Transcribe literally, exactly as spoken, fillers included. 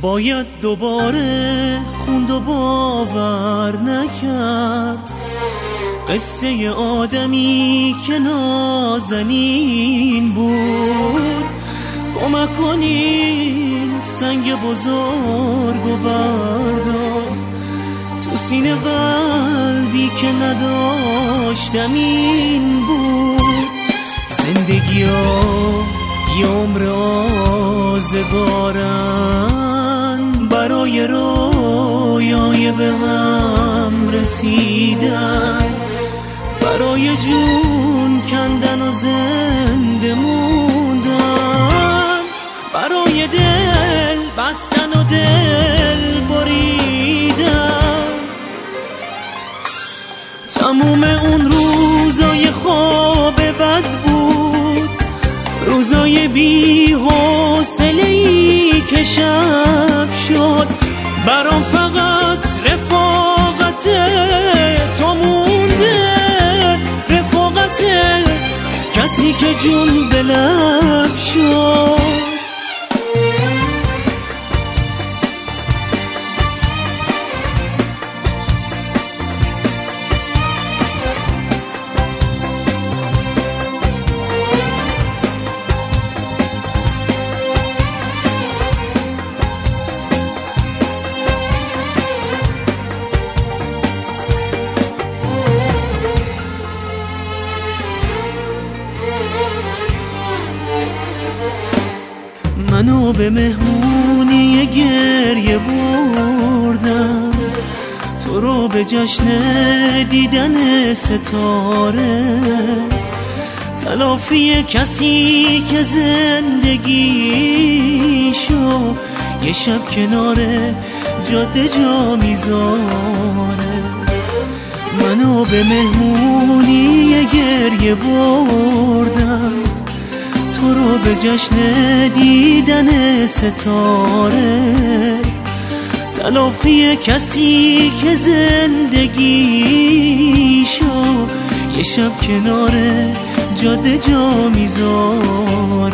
باید دوباره خوند و باور نکرد قصه آدمی که نازنین بود. کمک کنین سنگ بزرگ و بردار تو سینه قلبی که نداشتم این بود. زندگی ها یه عمر آزگارن برای رویای به هم رسیدن، برای جون کندن و زنده موندن، برای دل بستن و دل بریدن. تموم اون روزای خواب بد بود، روزای بی حوصله‌ای که شب شد. برام فقط رفاقت تو مونده، رفاقت کسی که جون به لب شد. منو به مهمونی گریه بردم، تو رو به جشن دیدن ستاره. تلافی کسی که زندگیشو یه شب کنار جاده جا میذاره. منو به مهمونی گریه بردم، تو رو به جشن دیدن ستاره. تلافی کسی که زندگیشو یه شب کنار جاده جا میذاره.